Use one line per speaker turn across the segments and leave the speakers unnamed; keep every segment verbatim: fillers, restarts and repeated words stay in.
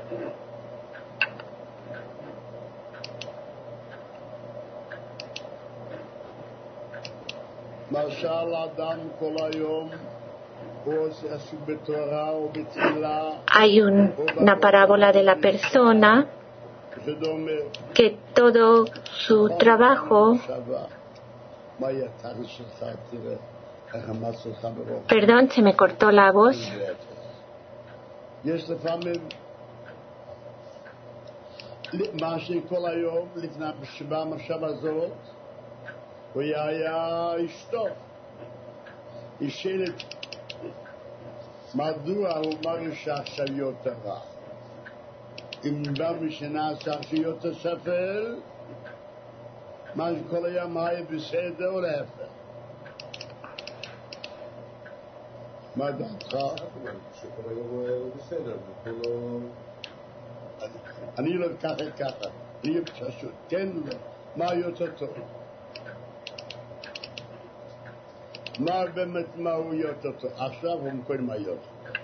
Hay un, una parábola de la persona que todo su trabajo, perdón, se me cortó la voz.
מדוע הוא מרגיש עכשיו יותר רע? אם בא משנעשה יותר שפל, מה שכל היום היה בסדר או להפך? מה דעתך?
שכל היום הוא בסדר,
אני לא אקח את ככה, אני פשוט, כן לא, מה יותר טוב? מה באמת מה הוא יותר טוב? עכשיו הוא מכל מה יותר.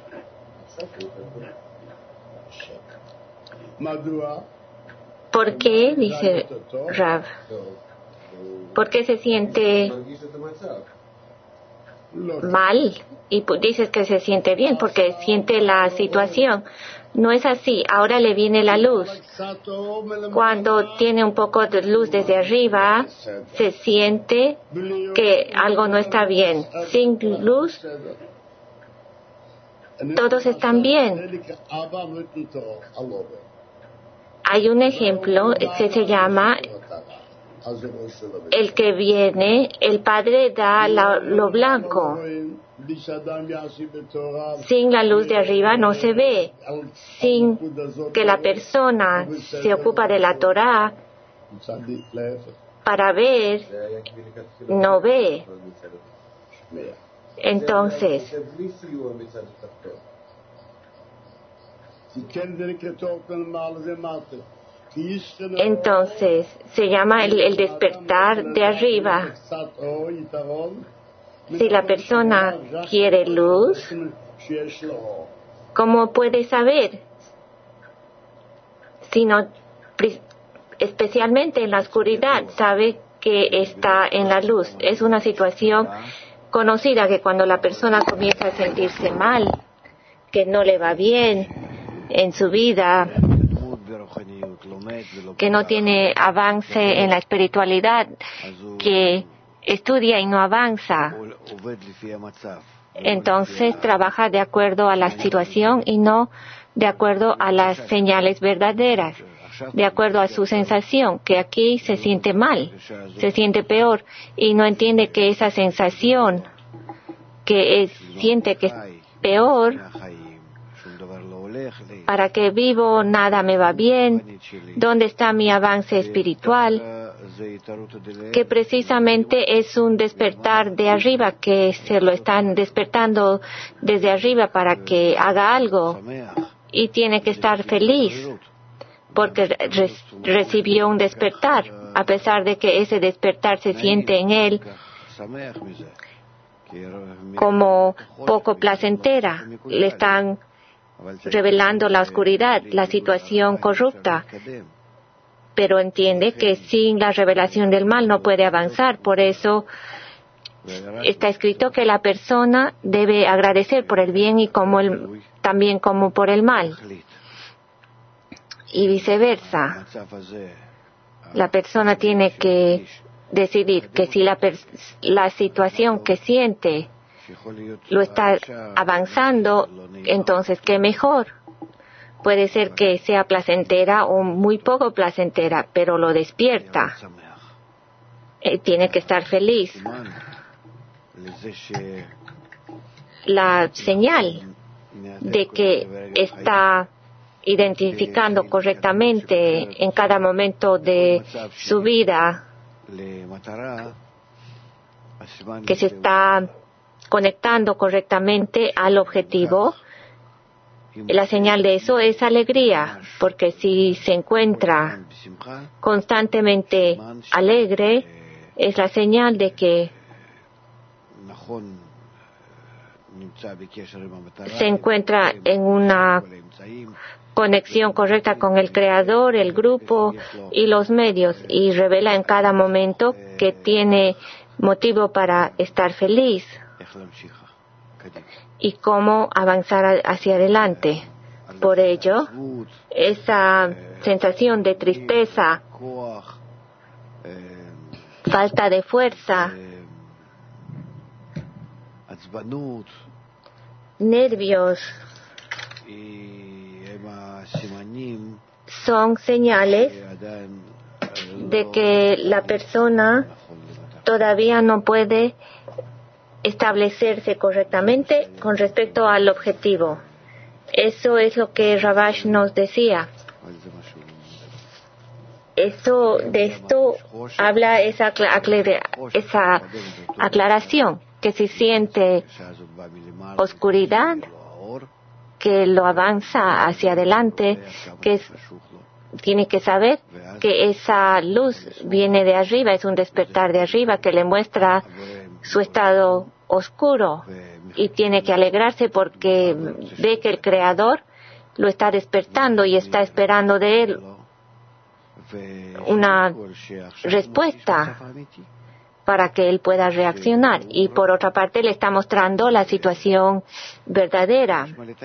מדוע?
¿Por qué? Dice Rav. ¿Por qué se siente mal? Y dices que se siente bien porque siente la situación. No es así. Ahora le viene la luz. Cuando tiene un poco de luz desde arriba, se siente que algo no está bien. Sin luz, todos están bien. Hay un ejemplo que se llama el que viene, el padre da la, lo blanco. Sin la luz de arriba no se ve. Sin que la persona se ocupa de la Torá para ver, no ve. Entonces, entonces se llama el, el despertar de arriba. Si la persona quiere luz, ¿cómo puede saber? Si no, especialmente en la oscuridad, sabe que está en la luz. Es una situación conocida que cuando la persona comienza a sentirse mal, que no le va bien en su vida, que no tiene avance en la espiritualidad, que estudia y no avanza, entonces trabaja de acuerdo a la situación y no de acuerdo a las señales verdaderas, de acuerdo a su sensación, que aquí se siente mal, se siente peor y no entiende que esa sensación que es, siente que es peor, para que vivo nada me va bien, ¿dónde está mi avance espiritual? Que precisamente es un despertar de arriba, que se lo están despertando desde arriba para que haga algo y tiene que estar feliz porque re- recibió un despertar, a pesar de que ese despertar se siente en él como poco placentera. Le están revelando la oscuridad, la situación corrupta, pero entiende que sin la revelación del mal no puede avanzar. Por eso está escrito que la persona debe agradecer por el bien y como el, también como por el mal, y viceversa. La persona tiene que decidir que si la, pers- la situación que siente lo está avanzando, entonces qué mejor. Puede ser que sea placentera o muy poco placentera, pero lo despierta. Eh, tiene que estar feliz. La señal de que está identificando correctamente en cada momento de su vida, que se está conectando correctamente al objetivo, la señal de eso es alegría, porque si se encuentra constantemente alegre, es la señal de que se encuentra en una conexión correcta con el Creador, el grupo y los medios, y revela en cada momento que tiene motivo para estar feliz y cómo avanzar hacia adelante. Por ello, esa sensación de tristeza, falta de fuerza, nervios, son señales de que la persona todavía no puede establecerse correctamente con respecto al objetivo. Eso es lo que Ravash nos decía. Eso, de esto habla esa, esa aclaración, que si siente oscuridad, que lo avanza hacia adelante, que es, tiene que saber que esa luz viene de arriba, es un despertar de arriba que le muestra su estado oscuro, y tiene que alegrarse porque ve que el Creador lo está despertando y está esperando de él una respuesta para que él pueda reaccionar. Y por otra parte le está mostrando la situación verdadera.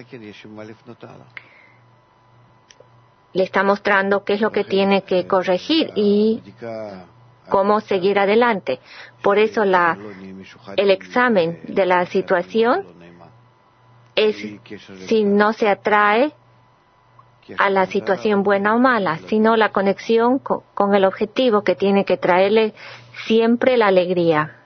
Le está mostrando qué es lo que tiene que corregir y cómo seguir adelante. Por eso la, el examen de la situación es si no se atrae a la situación buena o mala, sino la conexión con, con el objetivo que tiene que traerle siempre la alegría.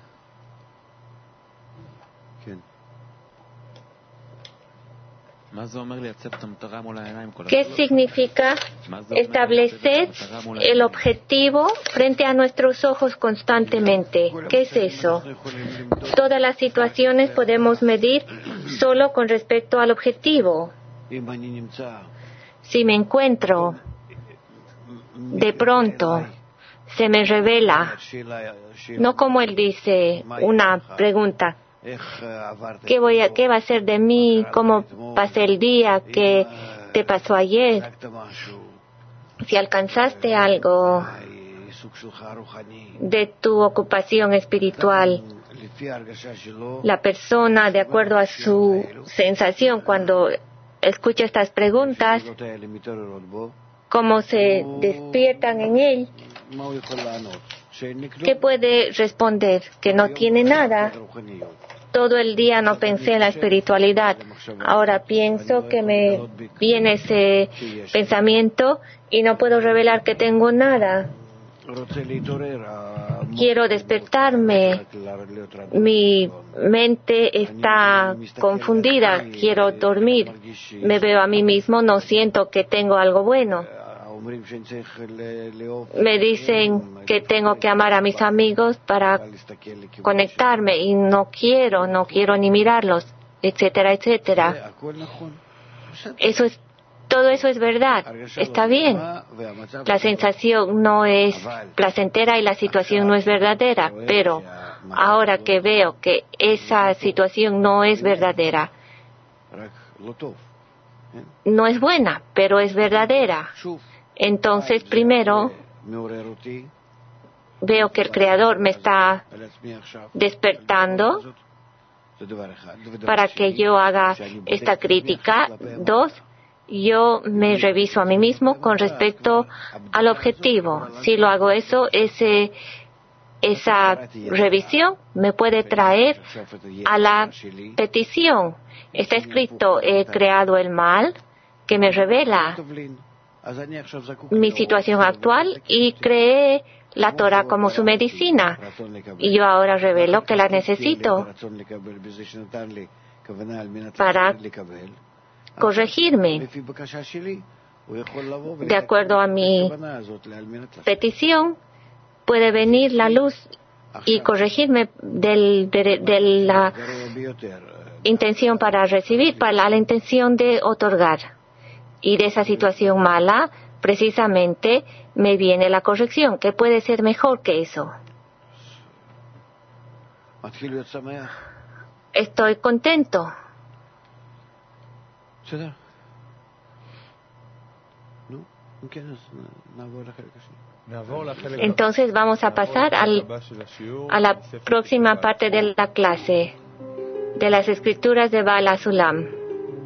¿Qué significa establecer el objetivo frente a nuestros ojos constantemente? ¿Qué es eso? Todas las situaciones podemos medir solo con respecto al objetivo. Si me encuentro, de pronto, se me revela, no como él dice, una pregunta. ¿Qué, voy a, ¿Qué va a ser de mí? ¿Cómo pasé el día? ¿Qué te pasó ayer? Si alcanzaste algo de tu ocupación espiritual, la persona, de acuerdo a su sensación, cuando escucha estas preguntas, cómo se despiertan en él, ¿qué puede responder? Que no tiene nada. Todo el día no pensé en la espiritualidad. Ahora pienso que me viene ese pensamiento y no puedo revelar que tengo nada. Quiero despertarme. Mi mente está confundida. Quiero dormir. Me veo a mí mismo, no siento que tengo algo bueno. Me dicen que tengo que amar a mis amigos para conectarme y no quiero, no quiero ni mirarlos, etcétera, etcétera. Eso es, todo eso es verdad, está bien. La sensación no es placentera y la situación no es verdadera, pero ahora que veo que esa situación no es verdadera, no es buena, pero es verdadera. Entonces, primero, veo que el Creador me está despertando para que yo haga esta crítica. Dos, yo me reviso a mí mismo con respecto al objetivo. Si lo hago eso, ese, esa revisión me puede traer a la petición. Está escrito, he creado el mal, que me revela mi situación actual y creé la Torah como su medicina. Y yo ahora revelo que la necesito para corregirme. De acuerdo a mi petición, puede venir la luz y corregirme del, de, de la intención para recibir, para la intención de otorgar. Y de esa situación mala, precisamente, me viene la corrección. ¿Qué puede ser mejor que eso? estoy contento. Entonces vamos a pasar al, a la próxima parte de la clase de las escrituras de Baal HaSulam.